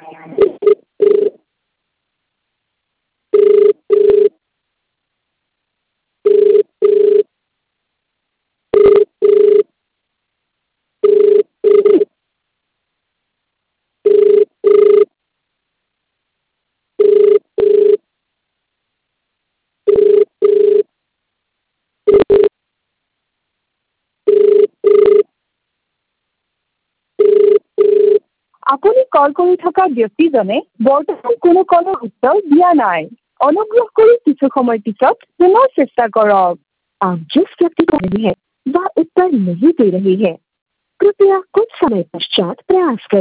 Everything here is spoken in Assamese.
আপুনি কল কৰি থকা ব্যক্তিজনে বৰ্তমান কোনো কলৰ উত্তৰ দিয়া নাই। অনুগ্ৰহ কৰি কিছু সময় পিছত পুনৰ চেষ্টা কৰক। आप जिस व्यक्ति को कर रही है वह उत्तर नहीं दे रही है, कृपया कुछ समय पश्चात प्रयास करें।